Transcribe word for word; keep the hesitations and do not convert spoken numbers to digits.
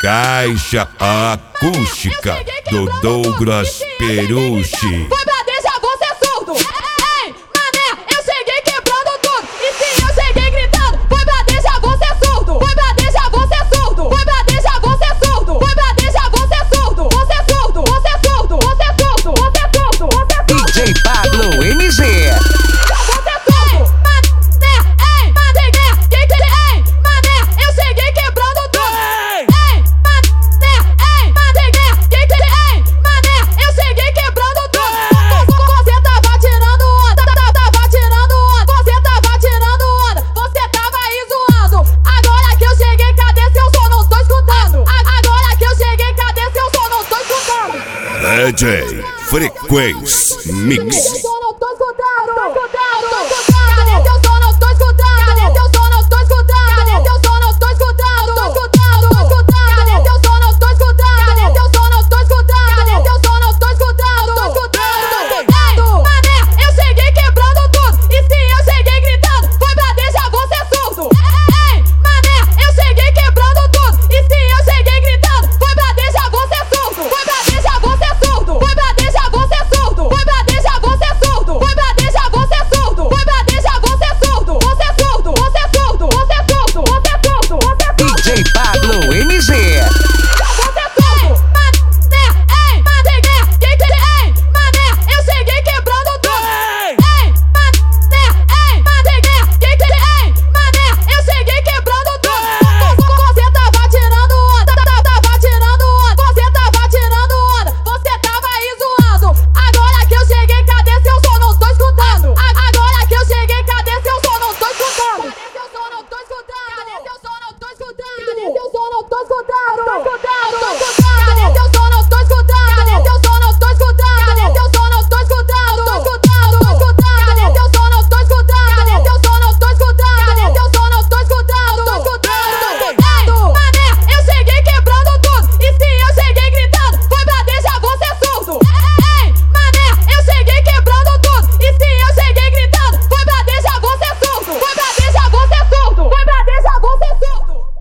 Caixa acústica do Douglas Peruche. Foi pra deixar você surdo. Ei, mané, eu cheguei quebrando tudo. E se eu cheguei gritando, foi pra deixar você surdo. Foi pra deixar você surdo. Foi pra deixar você surdo. Foi pra deixar você surdo. Você é surdo, você é surdo, você é surdo, você é surdo, você é surdo. D J Pablo M Z. D J Frequência Mix. Cadê teu som? Não tô escutando.